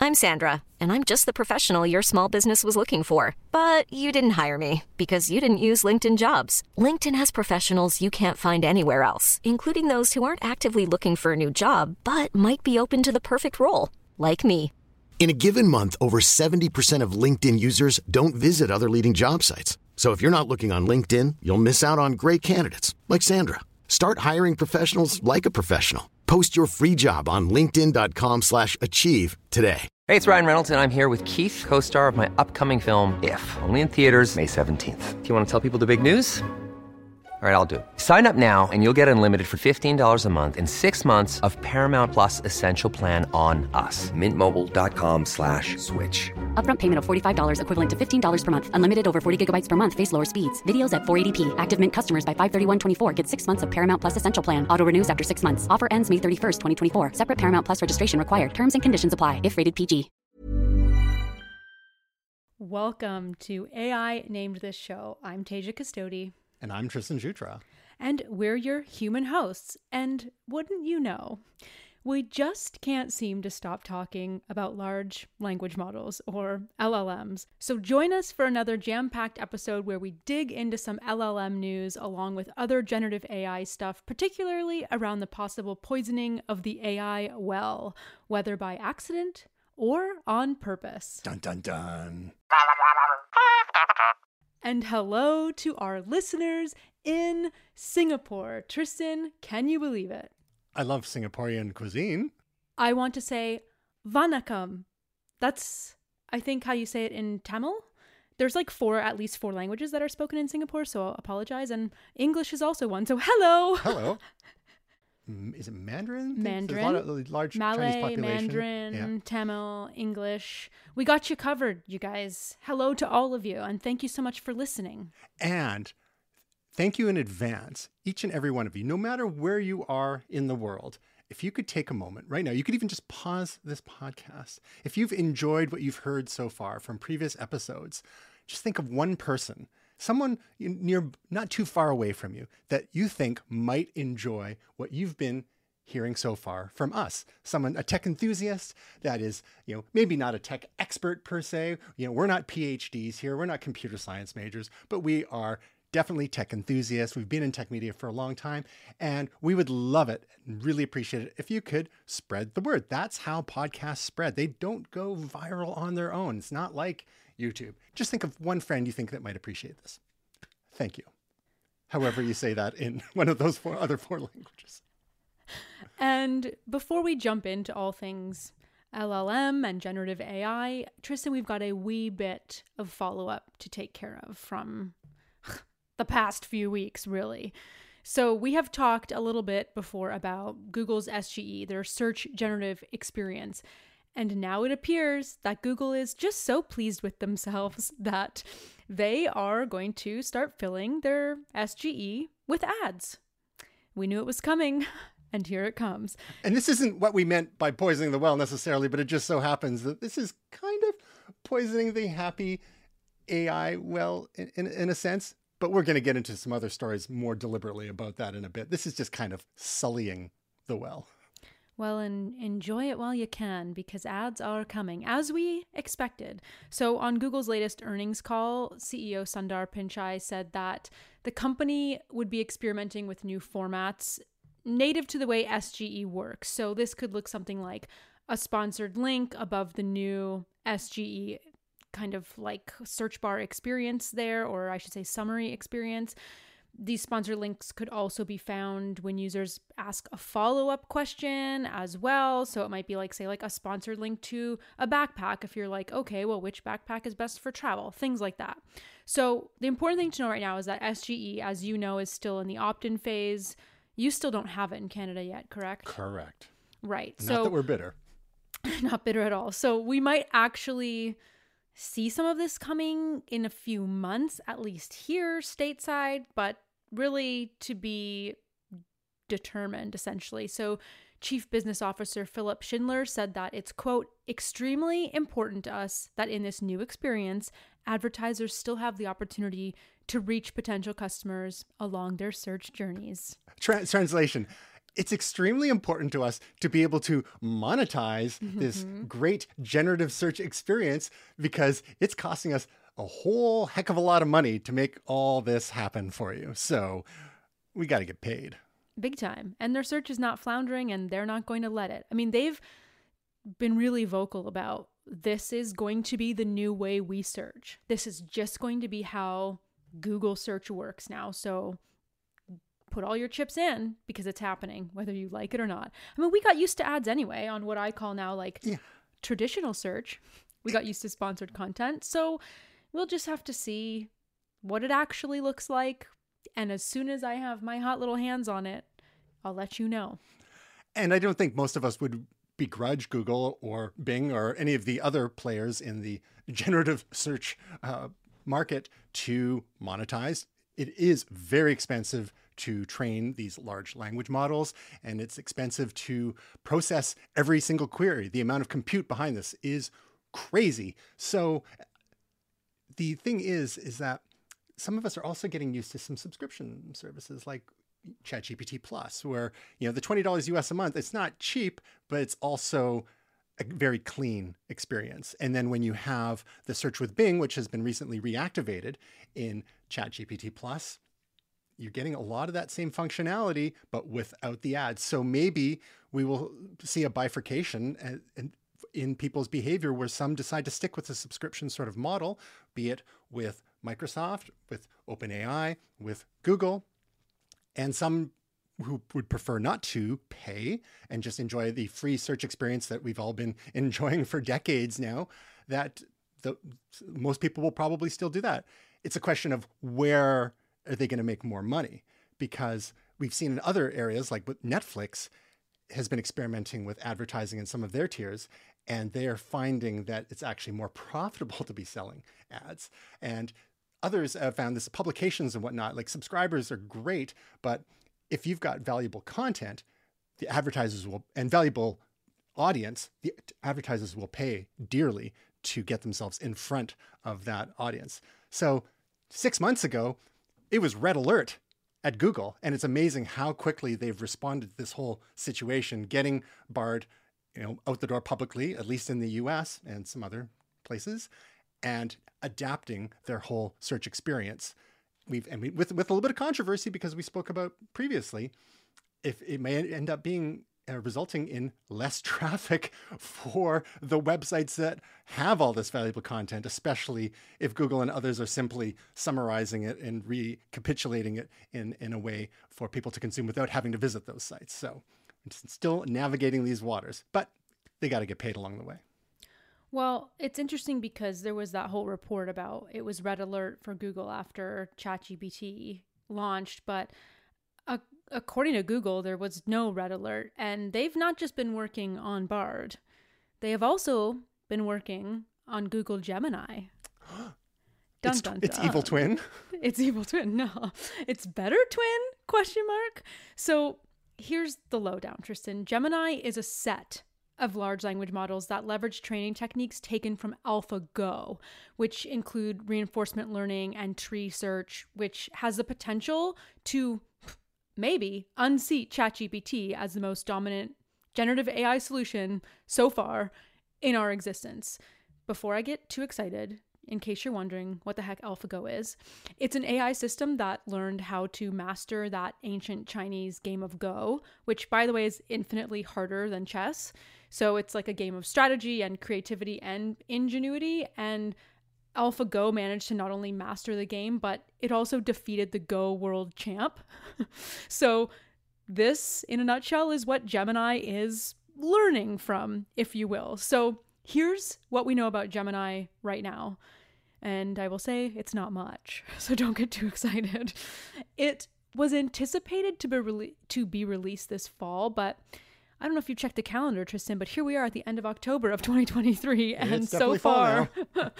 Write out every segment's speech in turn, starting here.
I'm Sandra, and I'm just the professional your small business was looking for. But you didn't hire me because you didn't use LinkedIn Jobs. LinkedIn has professionals you can't find anywhere else, including those who aren't actively looking for a new job, but might be open to the perfect role, like me. In a given month, over 70% of LinkedIn users don't visit other leading job sites. So if you're not looking on LinkedIn, you'll miss out on great candidates like Sandra. Start hiring professionals like a professional. Post your free job on linkedin.com/achieve today. Hey, it's Ryan Reynolds, and I'm here with Keith, co-star of my upcoming film, If, only in theaters May 17th. Do you want to tell people the big news? All right, I'll do it. Sign up now and you'll get unlimited for $15 a month and 6 months of Paramount Plus Essential Plan on us. MintMobile.com/switch. Upfront payment of $45 equivalent to $15 per month. Unlimited over 40 gigabytes per month. Face lower speeds. Videos at 480p. Active Mint customers by 531.24 get 6 months of Paramount Plus Essential Plan. Auto renews after 6 months. Offer ends May 31st, 2024. Separate Paramount Plus registration required. Terms and conditions apply if rated PG. Welcome to AI Named This Show. I'm Tasia Custodi. And I'm Tristan Jutra. And we're your human hosts. And wouldn't you know, we just can't seem to stop talking about large language models, or LLMs. So join us for another jam-packed episode where we dig into some LLM news along with other generative AI stuff, particularly around the possible poisoning of the AI well, whether by accident or on purpose. Dun, dun, dun. And hello to our listeners in Singapore. Tristan, can you believe it? I love Singaporean cuisine. I want to say vanakkam. That's, I think, how you say it in Tamil. There's like at least four languages that are spoken in Singapore, so I'll apologize. And English is also one, so hello. Hello. Is it Mandarin? Mandarin. There's a lot of large Malay, Chinese population. Mandarin, Yeah. Tamil, English. We got you covered, you guys. Hello to all of you, and thank you so much for listening. And thank you in advance, each and every one of you, no matter where you are in the world. If you could take a moment right now, you could even just pause this podcast. If you've enjoyed what you've heard so far from previous episodes, just think of one person, someone near, not too far away from you, that you think might enjoy what you've been hearing so far from us. Someone, a tech enthusiast that is, maybe not a tech expert per se. We're not PhDs here. We're not computer science majors, but we are definitely tech enthusiasts. We've been in tech media for a long time, and we would love it and really appreciate it if you could spread the word. That's how podcasts spread. They don't go viral on their own. It's not like YouTube. Just think of one friend you think that might appreciate this. Thank you. However you say that in one of those other four languages. And before we jump into all things LLM and generative AI, Tristan, we've got a wee bit of follow-up to take care of from the past few weeks, really. So we have talked a little bit before about Google's SGE, their Search Generative Experience. And now it appears that Google is just so pleased with themselves that they are going to start filling their SGE with ads. We knew it was coming, and here it comes. And this isn't what we meant by poisoning the well necessarily, but it just so happens that this is kind of poisoning the happy AI well in a sense. But we're going to get into some other stories more deliberately about that in a bit. This is just kind of sullying the well. Well, and enjoy it while you can, because ads are coming, as we expected. So on Google's latest earnings call, CEO Sundar Pichai said that the company would be experimenting with new formats native to the way SGE works. So this could look something like a sponsored link above the new SGE kind of like search bar experience there, or I should say summary experience. These sponsored links could also be found when users ask a follow-up question as well. So it might be like, say, like a sponsored link to a backpack if you're like, okay, well, which backpack is best for travel? Things like that. So the important thing to know right now is that SGE, as you know, is still in the opt-in phase. You still don't have it in Canada yet, correct? Correct. Right. Not that we're bitter. Not bitter at all. So we might actually see some of this coming in a few months, at least here stateside, but really to be determined, essentially. So Chief Business Officer Philip Schindler said that it's, quote, extremely important to us that in this new experience, advertisers still have the opportunity to reach potential customers along their search journeys. Translation. it's extremely important to us to be able to monetize this great generative search experience, because it's costing us a whole heck of a lot of money to make all this happen for you. So we got to get paid. Big time. And their search is not floundering, and they're not going to let it. I mean, they've been really vocal about this is going to be the new way we search. This is just going to be how Google search works now. So put all your chips in, because it's happening, whether you like it or not. I mean, we got used to ads anyway on what I call now traditional search. We got used to sponsored content. So we'll just have to see what it actually looks like. And as soon as I have my hot little hands on it, I'll let you know. And I don't think most of us would begrudge Google or Bing or any of the other players in the generative search market to monetize. It is very expensive to train these large language models, and it's expensive to process every single query. The amount of compute behind this is crazy. So the thing is that some of us are also getting used to some subscription services like ChatGPT Plus, where, the $20 US a month, it's not cheap, but it's also a very clean experience. And then when you have the search with Bing, which has been recently reactivated in ChatGPT Plus, you're getting a lot of that same functionality, but without the ads. So maybe we will see a bifurcation in people's behavior, where some decide to stick with the subscription sort of model, be it with Microsoft, with OpenAI, with Google, and some who would prefer not to pay and just enjoy the free search experience that we've all been enjoying for decades now, that most people will probably still do that. It's a question of where are they going to make more money? Because we've seen in other areas, like with Netflix has been experimenting with advertising in some of their tiers, and they are finding that it's actually more profitable to be selling ads. And others have found this, publications and whatnot, like subscribers are great, but if you've got valuable content, the advertisers will, and valuable audience, the advertisers will pay dearly to get themselves in front of that audience. So 6 months ago, it was red alert at Google. And it's amazing how quickly they've responded to this whole situation, getting Bard, out the door publicly, at least in the US and some other places, and adapting their whole search experience. With a little bit of controversy, because we spoke about previously, if it may end up being resulting in less traffic for the websites that have all this valuable content, especially if Google and others are simply summarizing it and recapitulating it in a way for people to consume without having to visit those sites. So it's still navigating these waters, but they got to get paid along the way. Well, it's interesting because there was that whole report about it was red alert for Google after ChatGPT launched, but according to Google, there was no red alert, and they've not just been working on Bard. They have also been working on Google Gemini. Dun, dun, dun. It's Evil Twin. It's Evil Twin. No, it's Better Twin? ? So here's the lowdown, Tristan. Gemini is a set of large language models that leverage training techniques taken from AlphaGo, which include reinforcement learning and tree search, which has the potential to maybe unseat ChatGPT as the most dominant generative AI solution so far in our existence. Before I get too excited, in case you're wondering what the heck AlphaGo is, it's an AI system that learned how to master that ancient Chinese game of Go, which, by the way, is infinitely harder than chess. So it's like a game of strategy and creativity and ingenuity. And AlphaGo managed to not only master the game, but it also defeated the Go world champ. So this, in a nutshell, is what Gemini is learning from, if you will. So here's what we know about Gemini right now. And I will say it's not much, so don't get too excited. It was anticipated to be released this fall, but I don't know if you checked the calendar, Tristan, but here we are at the end of October of 2023, and so far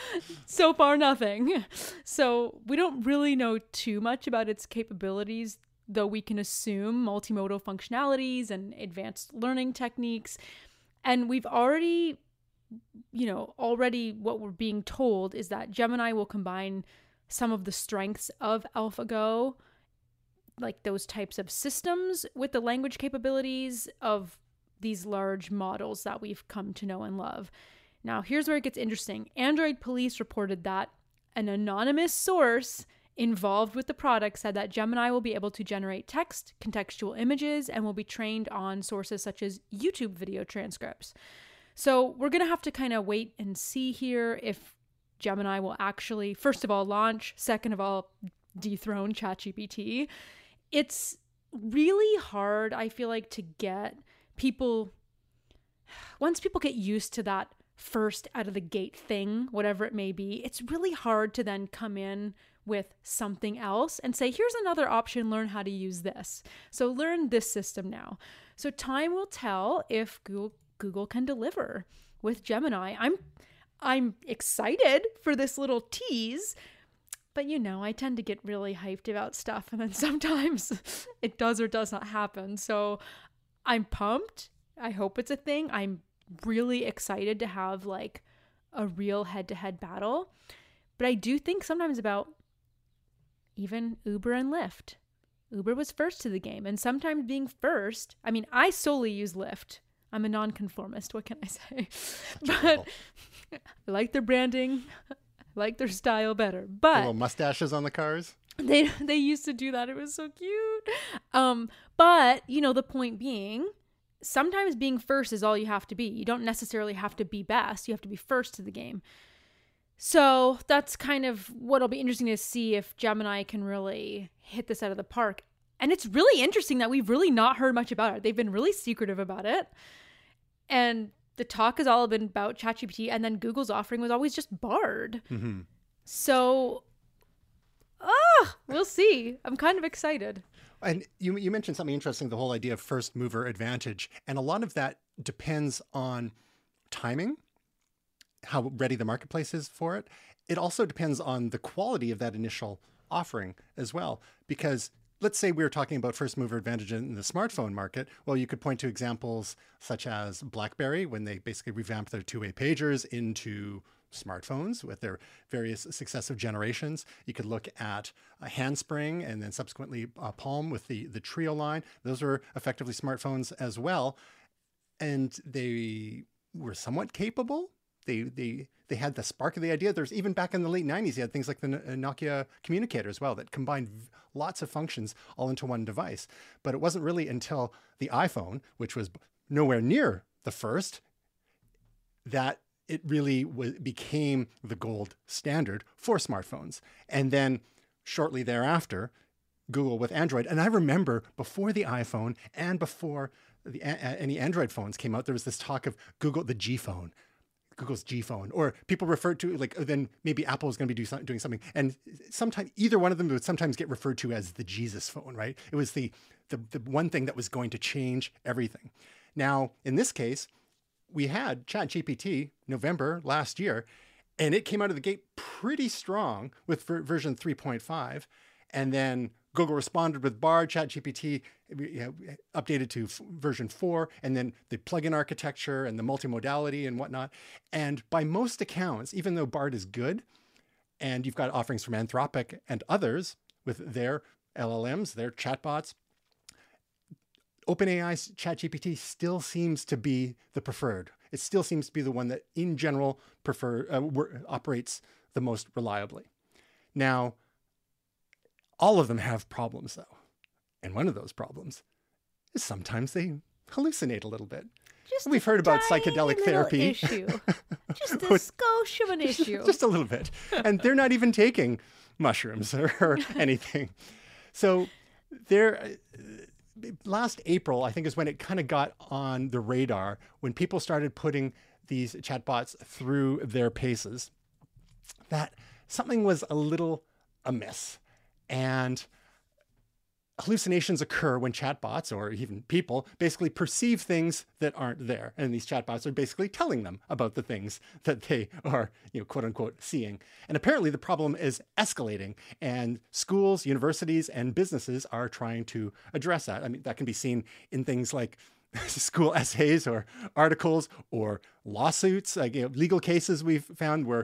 nothing. So we don't really know too much about its capabilities, though we can assume multimodal functionalities and advanced learning techniques. And we've already what we're being told is that Gemini will combine some of the strengths of AlphaGo like those types of systems with the language capabilities of these large models that we've come to know and love. Now, here's where it gets interesting. Android police reported that an anonymous source involved with the product said that Gemini will be able to generate text, contextual images, and will be trained on sources such as YouTube video transcripts. So we're going to have to kind of wait and see here if Gemini will actually, first of all, launch, second of all, dethrone ChatGPT. It's really hard, I feel like, to get people, once people get used to that first out of the gate thing, whatever it may be, it's really hard to then come in with something else and say, here's another option, learn how to use this. So learn this system now. So time will tell if Google can deliver with Gemini. I'm excited for this little tease, but I tend to get really hyped about stuff and then sometimes it does or does not happen. So I'm pumped. I hope it's a thing. I'm really excited to have like a real head-to-head battle. But I do think sometimes about even Uber and Lyft. Uber was first to the game, and sometimes being first, I mean, I solely use Lyft. I'm a nonconformist. What can I say? But I like their branding. I like their style better. But the little mustaches on the cars. They used to do that. It was so cute. But the point being, sometimes being first is all you have to be. You don't necessarily have to be best. You have to be first to the game. So that's kind of what'll be interesting to see if Gemini can really hit this out of the park. And it's really interesting that we've really not heard much about it. They've been really secretive about it. And the talk has all been about ChatGPT, and then Google's offering was always just Bard. Mm-hmm. So, we'll see. I'm kind of excited. And you mentioned something interesting, the whole idea of first mover advantage. And a lot of that depends on timing, how ready the marketplace is for it. It also depends on the quality of that initial offering as well. Because let's say we were talking about first mover advantage in the smartphone market. Well, you could point to examples such as BlackBerry, when they basically revamped their two-way pagers into smartphones with their various successive generations. You could look at Handspring and then subsequently Palm with the Trio line. Those were effectively smartphones as well. And they were somewhat capable. They had the spark of the idea. There's even back in the late 90s, you had things like the Nokia communicator as well that combined lots of functions all into one device. But it wasn't really until the iPhone, which was nowhere near the first, that it really became the gold standard for smartphones. And then shortly thereafter, Google with Android. And I remember before the iPhone and before any Android phones came out, there was this talk of the G phone. Google's G phone, or people referred to then maybe Apple was going to be doing something. And sometimes either one of them would sometimes get referred to as the Jesus phone, right? It was the one thing that was going to change everything. Now, in this case, we had ChatGPT November last year, and it came out of the gate pretty strong with version 3.5. And then Google responded with Bard, ChatGPT updated to version 4, and then the plugin architecture and the multimodality and whatnot. And by most accounts, even though Bard is good, and you've got offerings from Anthropic and others with their LLMs, their chatbots, OpenAI's ChatGPT still seems to be the preferred. It still seems to be the one that, in general, operates the most reliably. Now, all of them have problems, though. And one of those problems is sometimes they hallucinate a little bit. We've heard about psychedelic therapy. Issue. Just a skosh of an issue. Just a little bit. And they're not even taking mushrooms or anything. So last April, I think, is when it kind of got on the radar, when people started putting these chatbots through their paces, that something was a little amiss. And hallucinations occur when chatbots, or even people, basically perceive things that aren't there. And these chatbots are basically telling them about the things that they are, quote unquote, seeing. And apparently the problem is escalating, and schools, universities, and businesses are trying to address that. I mean, that can be seen in things like school essays or articles or lawsuits, like legal cases we've found where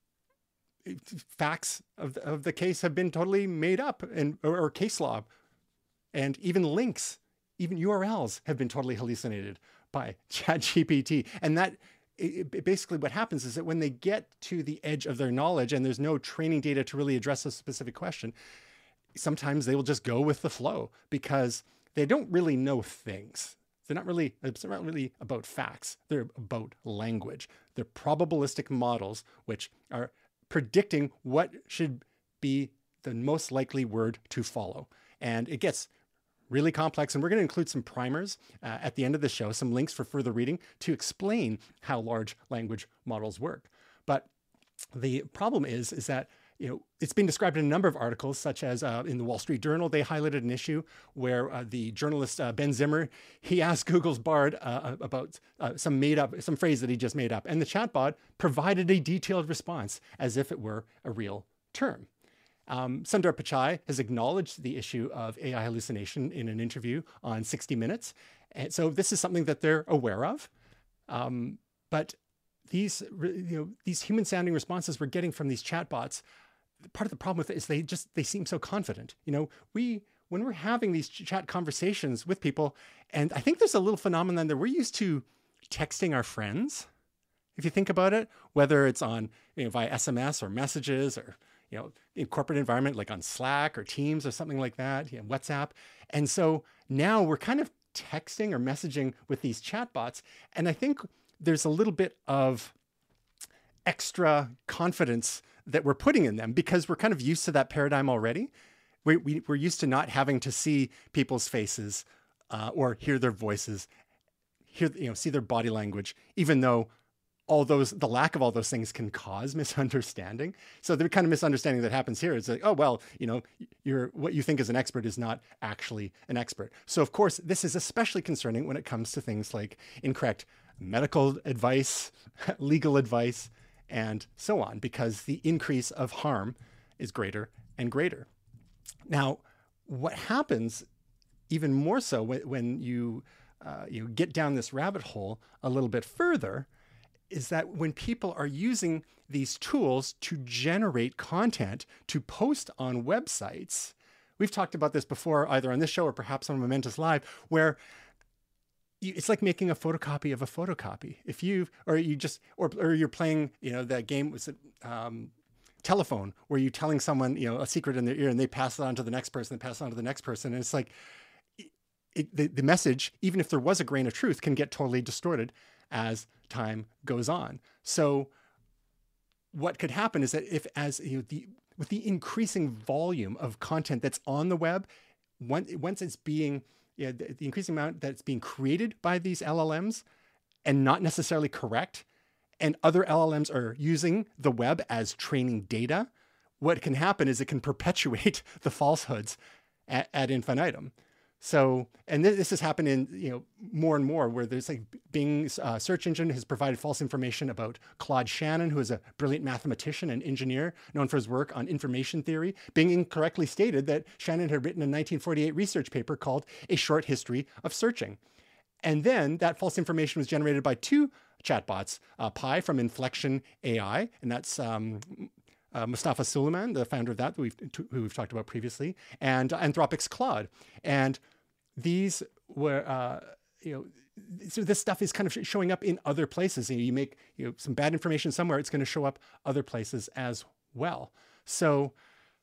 facts of the case have been totally made up, or case law And even links, even URLs have been totally hallucinated by ChatGPT. And that basically what happens is that when they get to the edge of their knowledge and there's no training data to really address a specific question, sometimes they will just go with the flow because they don't really know things. It's not really about facts. They're about language. They're probabilistic models, which are predicting what should be the most likely word to follow. And it gets really complex. And we're going to include some primers at the end of the show, some links for further reading to explain how large language models work. But the problem is that it's been described in a number of articles, such as in the Wall Street Journal. They highlighted an issue where the journalist Ben Zimmer, he asked Google's Bard about some phrase that he just made up. And the chatbot provided a detailed response as if it were a real term. Sundar Pichai has acknowledged the issue of AI hallucination in an interview on 60 Minutes. And so this is something that they're aware of. But these human sounding responses we're getting from these chatbots, part of the problem with it is they seem so confident. When we're having these chat conversations with people, and I think there's a little phenomenon that we're used to texting our friends. If you think about it, whether it's on via SMS or messages or in corporate environment, like on Slack or Teams or something like that, WhatsApp. And so now we're kind of texting or messaging with these chatbots. And I think there's a little bit of extra confidence that we're putting in them because we're kind of used to that paradigm already. We're used to not having to see people's faces or hear their voices, see their body language, even though the lack of all those things can cause misunderstanding. So the kind of misunderstanding that happens here is like, oh, well, what you think is an expert is not actually an expert. So of course, this is especially concerning when it comes to things like incorrect medical advice, legal advice, and so on, because the increase of harm is greater and greater. Now, what happens even more so when you get down this rabbit hole a little bit further is that when people are using these tools to generate content to post on websites, we've talked about this before, either on this show or perhaps on Momentous Live, where it's like making a photocopy of a photocopy. Or you're playing, that game, was it Telephone, where you're telling someone, a secret in their ear and they pass it on to the next person, and pass it on to the next person. And it's like the message, even if there was a grain of truth, can get totally distorted as time goes on. So what could happen is that with the increasing volume of content that's on the web, once it's being, the increasing amount that's being created by these LLMs and not necessarily correct, and other LLMs are using the web as training data, what can happen is it can perpetuate the falsehoods ad infinitum. So, and this has happened in, more and more, where there's like Bing's search engine has provided false information about Claude Shannon, who is a brilliant mathematician and engineer known for his work on information theory. Bing incorrectly stated that Shannon had written a 1948 research paper called A Short History of Searching. And then that false information was generated by two chatbots, Pi from Inflection AI, and that's Mustafa Suleyman, the founder of that, who we've talked about previously, and Anthropic's Claude. And these were, so this stuff is kind of showing up in other places. You make some bad information somewhere, it's going to show up other places as well. So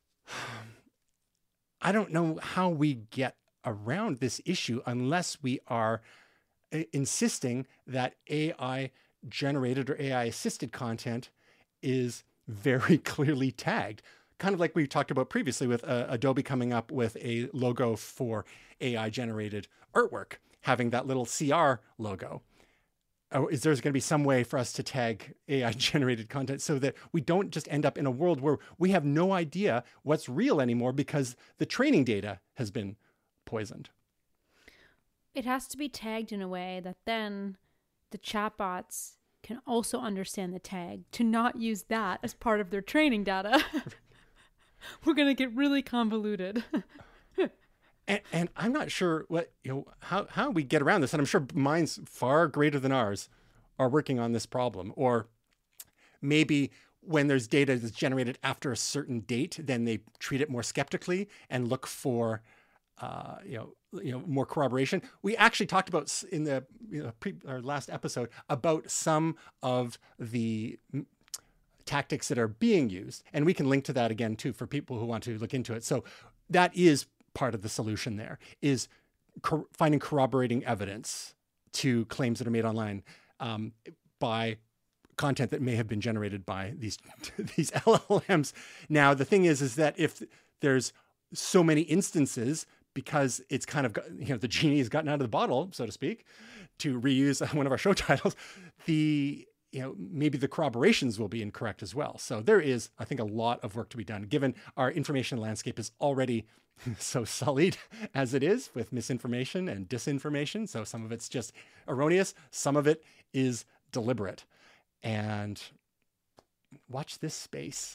I don't know how we get around this issue unless we are insisting that AI generated or AI assisted content is very clearly tagged, kind of like we talked about previously with Adobe coming up with a logo for AI generated artwork, having that little CR logo. Is there going to be some way for us to tag AI generated content so that we don't just end up in a world where we have no idea what's real anymore because the training data has been poisoned? It has to be tagged in a way that then the chatbots can also understand the tag to not use that as part of their training data. We're going to get really convoluted. and I'm not sure how we get around this. And I'm sure minds far greater than ours are working on this problem. Or maybe when there's data that's generated after a certain date, then they treat it more skeptically and look for more corroboration. We actually talked about in the our last episode about some of the tactics that are being used, and we can link to that again too for people who want to look into it. So that is part of the solution. There is finding corroborating evidence to claims that are made online by content that may have been generated by these LLMs. Now, the thing is that if there's so many instances, because it's kind of, the genie has gotten out of the bottle, so to speak, to reuse one of our show titles, maybe the corroborations will be incorrect as well. So there is, I think, a lot of work to be done, given our information landscape is already so sullied as it is with misinformation and disinformation. So some of it's just erroneous, some of it is deliberate. And watch this space.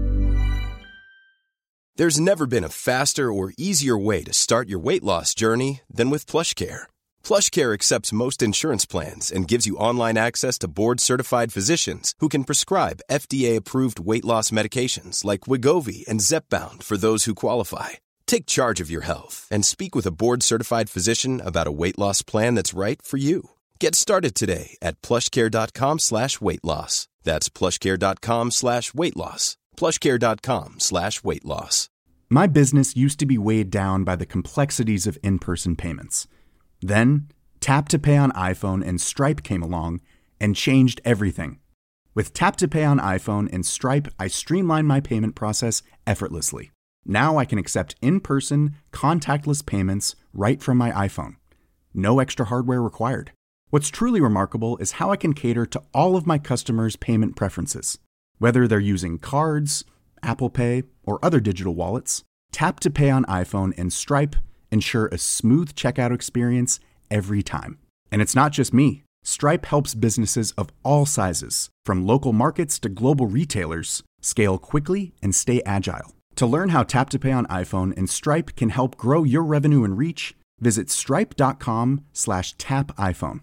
There's never been a faster or easier way to start your weight loss journey than with PlushCare. PlushCare accepts most insurance plans and gives you online access to board-certified physicians who can prescribe FDA-approved weight loss medications like Wegovy and Zepbound for those who qualify. Take charge of your health and speak with a board-certified physician about a weight loss plan that's right for you. Get started today at plushcare.com/weight-loss. That's plushcare.com/weight-loss. plushcare.com/weight-loss. My business used to be weighed down by the complexities of in-person payments. Then, Tap to Pay on iPhone and Stripe came along and changed everything. With Tap to Pay on iPhone and Stripe, I streamlined my payment process effortlessly. Now I can accept in-person, contactless payments right from my iPhone. No extra hardware required. What's truly remarkable is how I can cater to all of my customers' payment preferences. Whether they're using cards, Apple Pay, or other digital wallets, Tap to Pay on iPhone and Stripe ensure a smooth checkout experience every time. And it's not just me. Stripe helps businesses of all sizes, from local markets to global retailers, scale quickly and stay agile. To learn how Tap to Pay on iPhone and Stripe can help grow your revenue and reach, visit stripe.com/tapiphone.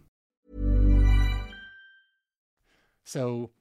So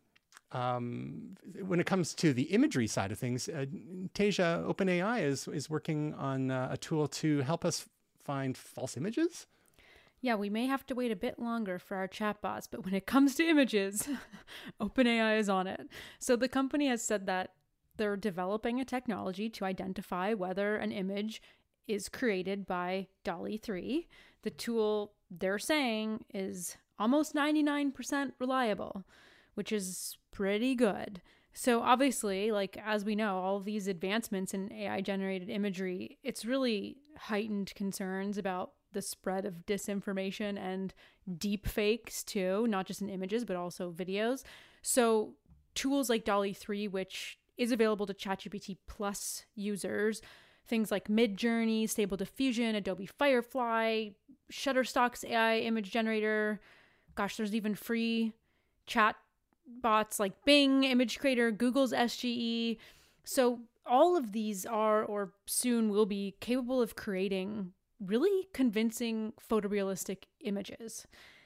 when it comes to the imagery side of things, Tasia, OpenAI is working on a tool to help us find false images. Yeah, we may have to wait a bit longer for our chatbots, but when it comes to images, OpenAI is on it. So the company has said that they're developing a technology to identify whether an image is created by DALL-E 3. The tool, they're saying, is almost 99% reliable, which is pretty good. So obviously, as we know, all of these advancements in AI-generated imagery, it's really heightened concerns about the spread of disinformation and deep fakes too, not just in images, but also videos. So tools like DALL-E 3, which is available to ChatGPT Plus users, things like Midjourney, Stable Diffusion, Adobe Firefly, Shutterstock's AI image generator. Gosh, there's even free chat bots like Bing, Image Creator, Google's SGE. So all of these are, or soon will be, capable of creating really convincing photorealistic images.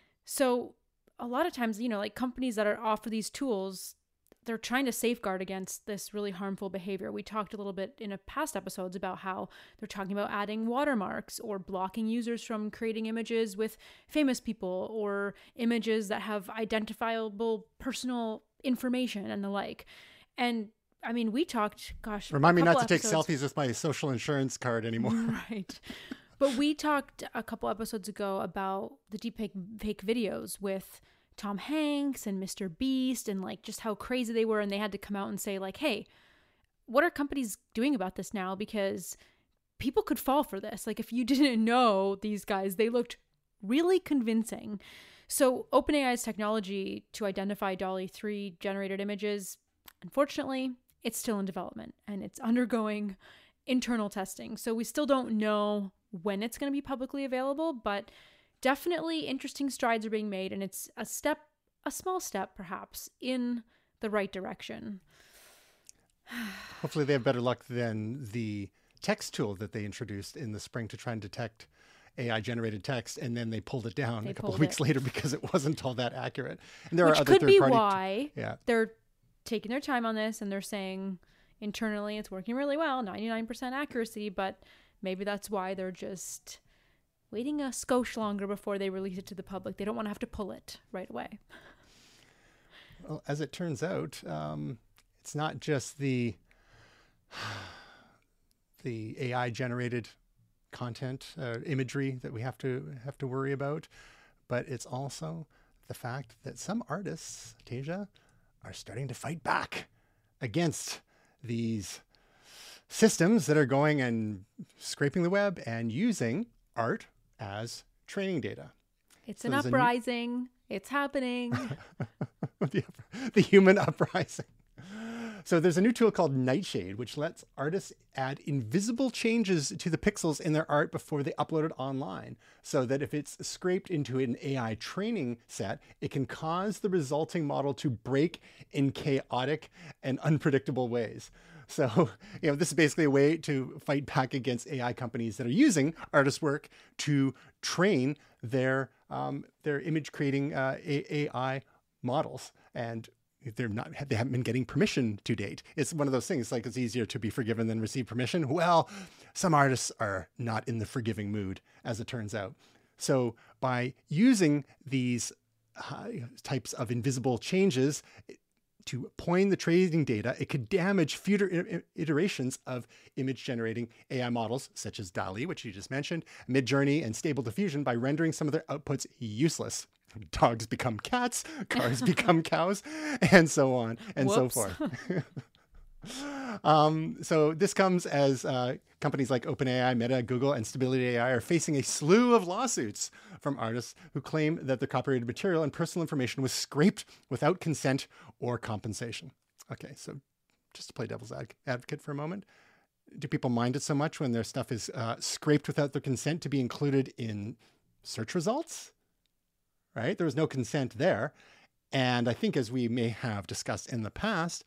So a lot of times, companies that offer these tools, they're trying to safeguard against this really harmful behavior. We talked a little bit in a past episodes about how they're talking about adding watermarks or blocking users from creating images with famous people or images that have identifiable personal information and the like. And I mean, we talked, remind me not to take selfies with my social insurance card anymore. Right. But we talked a couple episodes ago about the deepfake videos with Tom Hanks and Mr. Beast and just how crazy they were. And they had to come out and say hey, what are companies doing about this now? Because people could fall for this. If you didn't know these guys, they looked really convincing. So OpenAI's technology to identify DALL-E 3 generated images, unfortunately, it's still in development and it's undergoing internal testing. So we still don't know when it's going to be publicly available, but definitely interesting strides are being made, and it's a small step perhaps in the right direction. Hopefully they have better luck than the text tool that they introduced in the spring to try and detect AI generated text, and then they pulled it down a couple of weeks later because it wasn't all that accurate. And there Which are other could be third-party why they're taking their time on this, and they're saying internally it's working really well, 99% accuracy, but maybe that's why they're just waiting a skosh longer before they release it to the public. They don't want to have to pull it right away. Well, as it turns out, it's not just the AI generated content, imagery that we have to worry about, but it's also the fact that some artists, Tasia, are starting to fight back against these systems that are going and scraping the web and using art as training data. It's an uprising. It's happening. The human uprising. So there's a new tool called Nightshade, which lets artists add invisible changes to the pixels in their art before they upload it online, so that if it's scraped into an AI training set, it can cause the resulting model to break in chaotic and unpredictable ways. So, this is basically a way to fight back against AI companies that are using artist work to train their image creating AI models. And they haven't been getting permission to date. It's one of those things, like it's easier to be forgiven than receive permission. Well, some artists are not in the forgiving mood, as it turns out. So by using these types of invisible changes to point the training data, it could damage future iterations of image generating AI models, such as DALL-E, which you just mentioned, Midjourney, and Stable Diffusion, by rendering some of their outputs useless. Dogs become cats, cars become cows, and so on and so forth. So this comes as companies like OpenAI, Meta, Google, and Stability AI are facing a slew of lawsuits from artists who claim that the copyrighted material and personal information was scraped without consent or compensation. Okay, so just to play devil's advocate for a moment, do people mind it so much when their stuff is scraped without their consent to be included in search results? Right? There was no consent there. And I think, as we may have discussed in the past,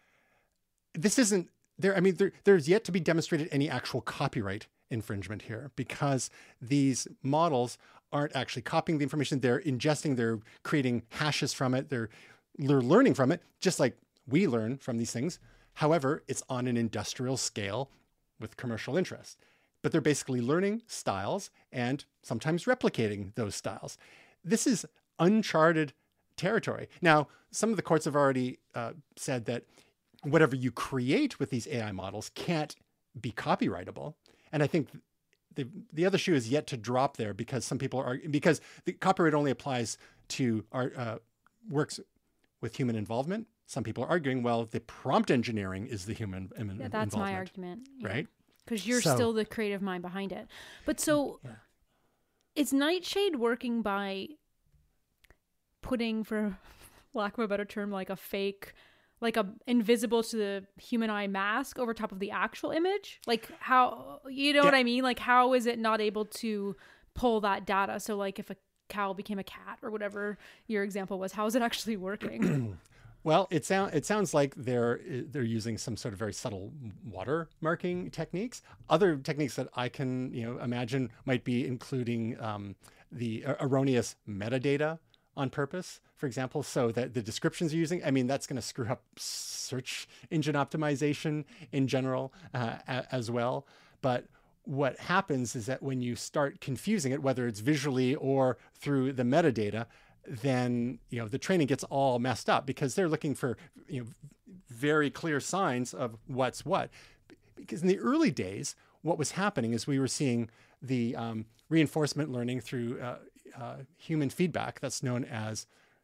this isn't there. I mean, there's yet to be demonstrated any actual copyright infringement here, because these models aren't actually copying the information. They're ingesting, they're creating hashes from it. They're learning from it, just like we learn from these things. However, it's on an industrial scale with commercial interest. But they're basically learning styles and sometimes replicating those styles. This is uncharted territory. Now, some of the courts have already said that whatever you create with these AI models can't be copyrightable. And I think the other shoe is yet to drop there, because some people are, because the copyright only applies to art, works with human involvement. Some people are arguing, well, the prompt engineering is the human involvement. Yeah, that's my argument. Yeah. Right? Because you're still the creative mind behind it. But so... Yeah. Is Nightshade working by putting, for lack of a better term, like a fake, like a invisible to the human eye mask over top of the actual image? Like how, what I mean? Like how is it not able to pull that data? So like if a cow became a cat or whatever your example was, how is it actually working? Well, it sounds like they're using some sort of very subtle watermarking techniques. Other techniques that I can imagine might be including the erroneous metadata on purpose, for example, so that the descriptions you're using, I mean, that's going to screw up search engine optimization in general as well. But what happens is that when you start confusing it, whether it's visually or through the metadata, then the training gets all messed up, because they're looking for very clear signs of what's what. Because in the early days, what was happening is we were seeing the reinforcement learning through human feedback that's known as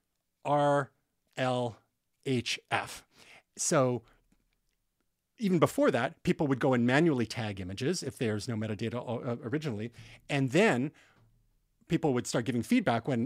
RLHF. So even before that, people would go and manually tag images if there's no metadata originally, and then people would start giving feedback when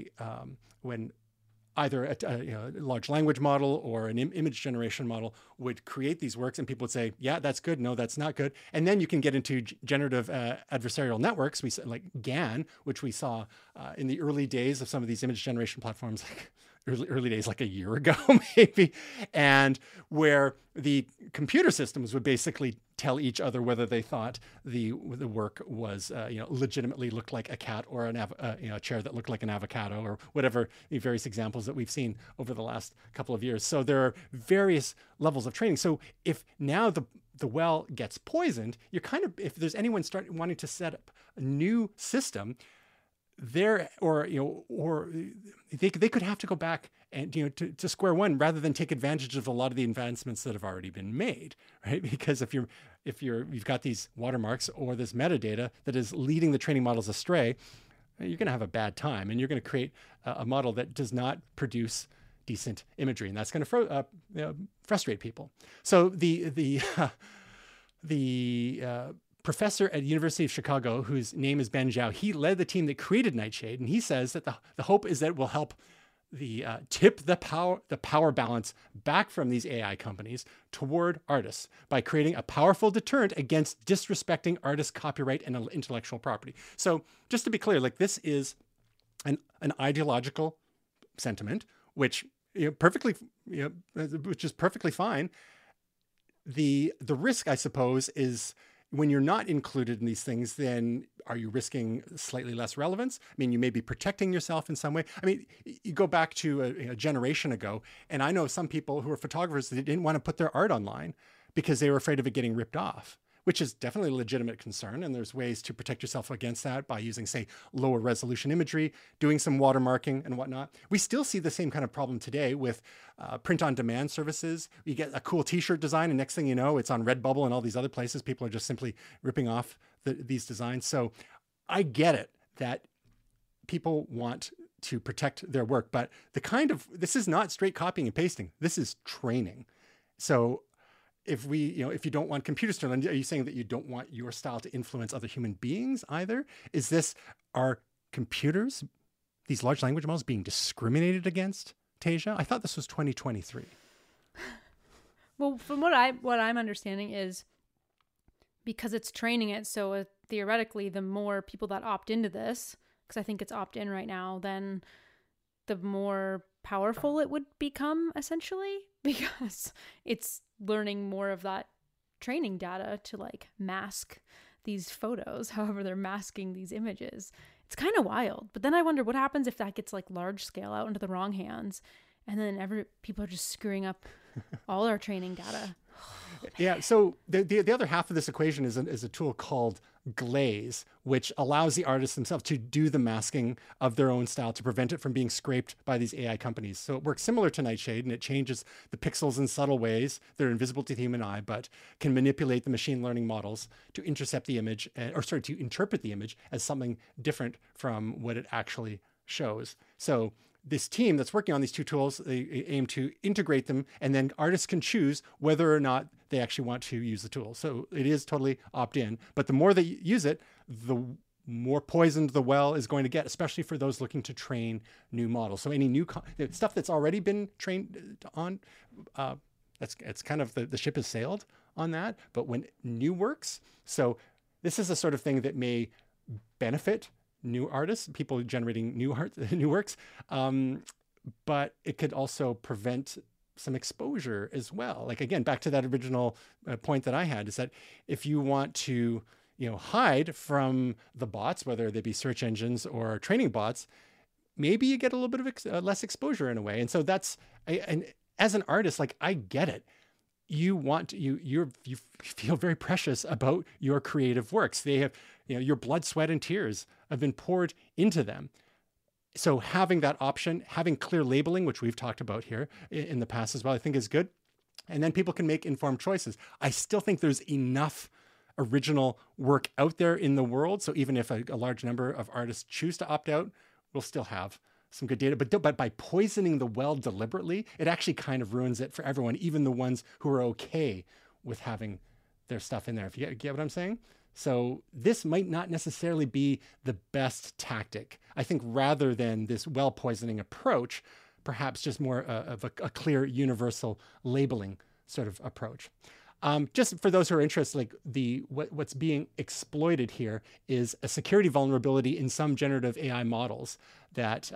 either a large language model or an image generation model would create these works, and people would say, yeah, that's good. No, that's not good. And then you can get into generative adversarial networks, like GAN, which we saw in the early days of some of these image generation platforms, like early days, like a year ago, maybe, and where the computer systems would basically tell each other whether they thought the work was, legitimately looked like a cat or a chair that looked like an avocado, or whatever the various examples that we've seen over the last couple of years. So there are various levels of training. So if now the well gets poisoned, you're kind of, if there's anyone wanting to set up a new system, they could have to go back and to square one rather than take advantage of a lot of the advancements that have already been made, right? Because if you've got these watermarks or this metadata that is leading the training models astray, you're going to have a bad time, and you're going to create a model that does not produce decent imagery, and that's going to frustrate people. So the professor at University of Chicago, whose name is Ben Zhao, he led the team that created Nightshade, and he says that the hope is that it will help tip the power balance back from these AI companies toward artists by creating a powerful deterrent against disrespecting artists' copyright and intellectual property. So just to be clear, like, this is an ideological sentiment, which which is perfectly fine. The risk, I suppose, is when you're not included in these things, then are you risking slightly less relevance? I mean, you may be protecting yourself in some way. I mean, you go back to a generation ago, and I know some people who are photographers that didn't want to put their art online because they were afraid of it getting ripped off, which is definitely a legitimate concern. And there's ways to protect yourself against that by using, say, lower resolution imagery, doing some watermarking and whatnot. We still see the same kind of problem today with print-on-demand services. You get a cool t-shirt design, and next thing you know, it's on Redbubble and all these other places. People are just simply ripping off these designs. So I get it that people want to protect their work, but this is not straight copying and pasting. This is training. So if you don't want computers to learn, are you saying that you don't want your style to influence other human beings either? Are computers, these large language models, being discriminated against, Tasia? I thought this was 2023. Well, from what I'm understanding is because it's training it, so theoretically, the more people that opt into this, because I think it's opt-in right now, then the more powerful it would become, essentially, because it's learning more of that training data to like mask these photos, however they're masking these images. It's kind of wild. But then I wonder what happens if that gets like large scale out into the wrong hands, and then people are just screwing up all our training data. Yeah. So the other half of this equation is a tool called Glaze, which allows the artists themselves to do the masking of their own style to prevent it from being scraped by these AI companies. So it works similar to Nightshade, and it changes the pixels in subtle ways that are invisible to the human eye, but can manipulate the machine learning models to intercept the image, to interpret the image as something different from what it actually shows. So this team that's working on these two tools, they aim to integrate them, and then artists can choose whether or not they actually want to use the tool. So it is totally opt-in, but the more they use it, the more poisoned the well is going to get, especially for those looking to train new models. So any new stuff that's already been trained on, it's kind of the ship has sailed on that. But when new works, so this is the sort of thing that may benefit new artists, people generating new works, but it could also prevent some exposure as well. Like, again, back to that original point that I had, is that if you want to, hide from the bots, whether they be search engines or training bots, maybe you get a little bit of less exposure in a way. And so and as an artist, like, I get it. You feel very precious about your creative works. They have, your blood, sweat, and tears have been poured into them. So having that option, having clear labeling, which we've talked about here in the past as well, I think is good. And then people can make informed choices. I still think there's enough original work out there in the world. So even if a large number of artists choose to opt out, we'll still have some good data. But by poisoning the well deliberately, it actually kind of ruins it for everyone, even the ones who are okay with having their stuff in there. If you get what I'm saying? So this might not necessarily be the best tactic. I think rather than this well poisoning approach, perhaps just more of a clear universal labeling sort of approach. Just for those who are interested, like what's being exploited here is a security vulnerability in some generative AI models that's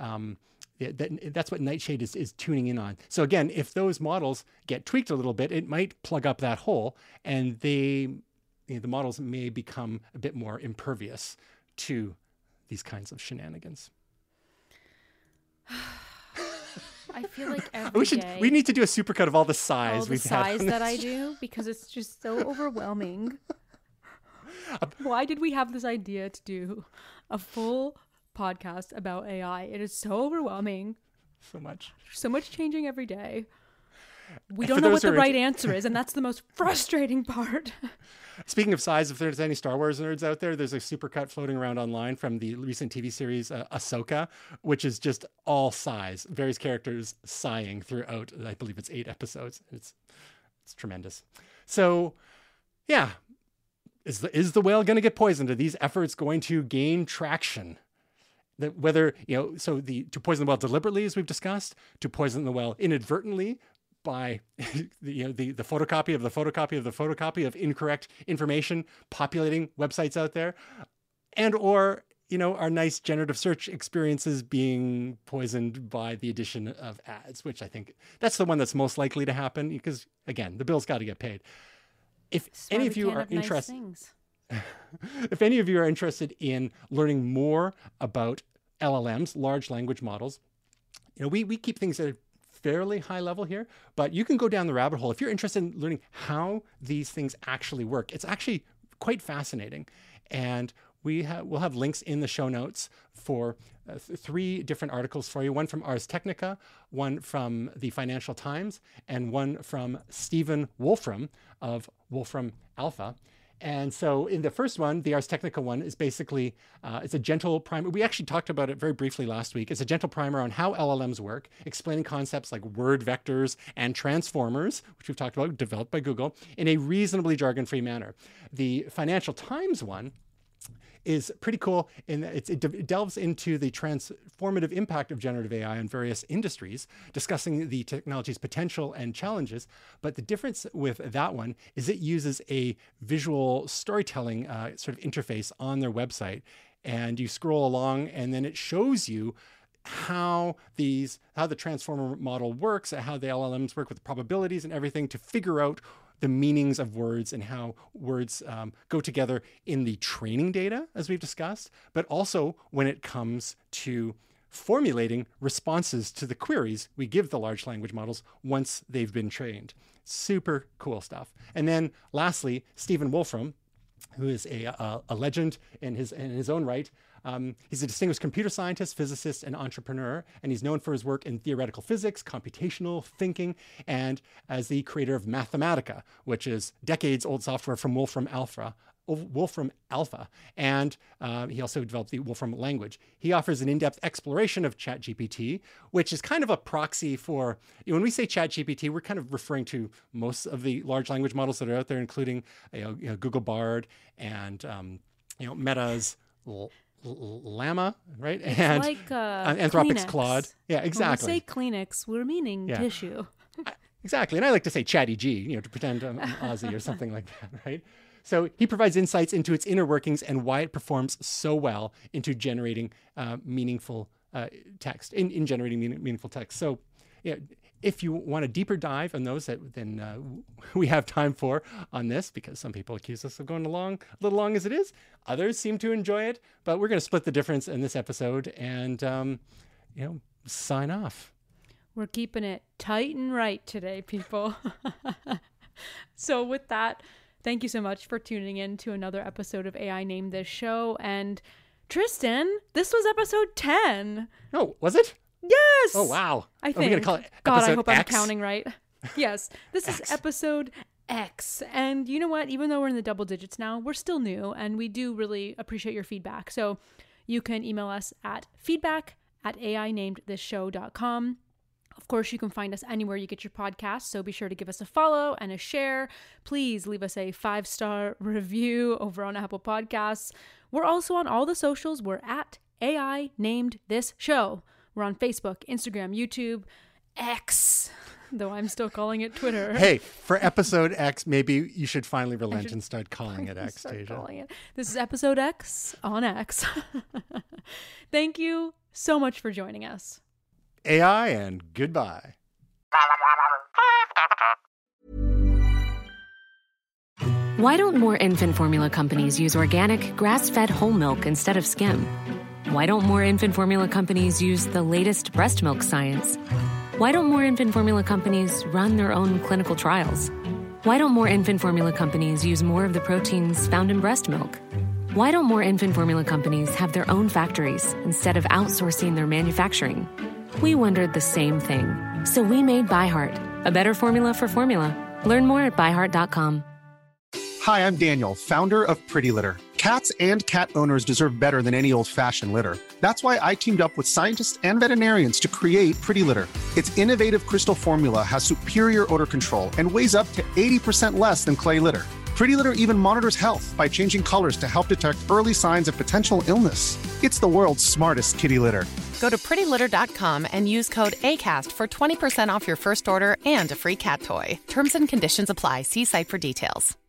what Nightshade is tuning in on. So again, if those models get tweaked a little bit, it might plug up that hole, and the models may become a bit more impervious to these kinds of shenanigans. I feel like every day. We need to do a supercut of all the sighs we've had. That I do, because it's just so overwhelming. Why did we have this idea to do a full podcast about AI? It is so overwhelming. So much changing every day. We don't know what the right answer is, and that's the most frustrating part. Speaking of sighs, if there's any Star Wars nerds out there, there's a supercut floating around online from the recent TV series Ahsoka, which is just all sighs. Various characters sighing throughout, I believe it's 8 episodes. It's tremendous. So, yeah. Is the whale going to get poisoned? Are these efforts going to gain traction? Whether, to poison the whale deliberately, as we've discussed, to poison the whale inadvertently by the photocopy of the photocopy of the photocopy of incorrect information populating websites out there, and or our nice generative search experiences being poisoned by the addition of ads, which I think that's the one that's most likely to happen, because again, the bill's got to get paid. If any of you are interested, if any of you are interested in learning more about LLMs, large language models, we keep things at a fairly high level here, but you can go down the rabbit hole if you're interested in learning how these things actually work. It's actually quite fascinating, and we'll have links in the show notes for 3 different articles for you. One from Ars Technica, one from the Financial Times, and one from Stephen Wolfram of Wolfram Alpha. And so in the first one, the Ars Technica one is basically, it's a gentle primer. We actually talked about it very briefly last week. It's a gentle primer on how LLMs work, explaining concepts like word vectors and transformers, which we've talked about, developed by Google, in a reasonably jargon-free manner. The Financial Times one is pretty cool in that it delves into the transformative impact of generative AI on various industries, discussing the technology's potential and challenges. But the difference with that one is it uses a visual storytelling sort of interface on their website. And you scroll along, and then it shows you how the transformer model works, how the LLMs work with probabilities and everything to figure out the meanings of words and how words go together in the training data, as we've discussed, but also when it comes to formulating responses to the queries we give the large language models once they've been trained. Super cool stuff. And then lastly, Stephen Wolfram, who is a legend in his own right. He's a distinguished computer scientist, physicist, and entrepreneur, and he's known for his work in theoretical physics, computational thinking, and as the creator of Mathematica, which is decades-old software from Wolfram Alpha. And he also developed the Wolfram language. He offers an in-depth exploration of ChatGPT, which is kind of a proxy for, when we say ChatGPT, we're kind of referring to most of the large language models that are out there, including Google Bard and Meta's Llama, right? And like Anthropic's Kleenex. Claude. Yeah, exactly. When we say Kleenex, we're meaning tissue. Exactly. And I like to say Chatty G, to pretend I'm Aussie or something like that, right? So he provides insights into its inner workings and why it performs so well into generating meaningful text, in generating meaningful text. So if you want a deeper dive on those, then we have time for on this, because some people accuse us of going a little long as it is. Others seem to enjoy it, but we're going to split the difference in this episode and, sign off. We're keeping it tight and right today, people. So with that, thank you so much for tuning in to another episode of AI Named This Show. And Tristan, this was episode 10. Oh, was it? Yes. Oh, wow. I think. Are we going to call it God, I hope X? I'm counting right. Yes. This is episode X. And you know what? Even though we're in the double digits now, we're still new, and we do really appreciate your feedback. So you can email us at feedback@AInamedThisShow.com. Of course, you can find us anywhere you get your podcasts, so be sure to give us a follow and a share. Please leave us a 5-star review over on Apple Podcasts. We're also on all the socials. We're at AI Named This Show. We're on Facebook, Instagram, YouTube, X, though I'm still calling it Twitter. Hey, for episode X, maybe you should finally relent and start calling it X, Tasia. This is episode X on X. Thank you so much for joining us. AI and goodbye. Why don't more infant formula companies use organic, grass-fed whole milk instead of skim? Why don't more infant formula companies use the latest breast milk science? Why don't more infant formula companies run their own clinical trials? Why don't more infant formula companies use more of the proteins found in breast milk? Why don't more infant formula companies have their own factories instead of outsourcing their manufacturing? We wondered the same thing. So we made ByHeart, a better formula for formula. Learn more at byheart.com. Hi, I'm Daniel, founder of Pretty Litter. Cats and cat owners deserve better than any old-fashioned litter. That's why I teamed up with scientists and veterinarians to create Pretty Litter. Its innovative crystal formula has superior odor control and weighs up to 80% less than clay litter. Pretty Litter even monitors health by changing colors to help detect early signs of potential illness. It's the world's smartest kitty litter. Go to prettylitter.com and use code ACAST for 20% off your first order and a free cat toy. Terms and conditions apply. See site for details.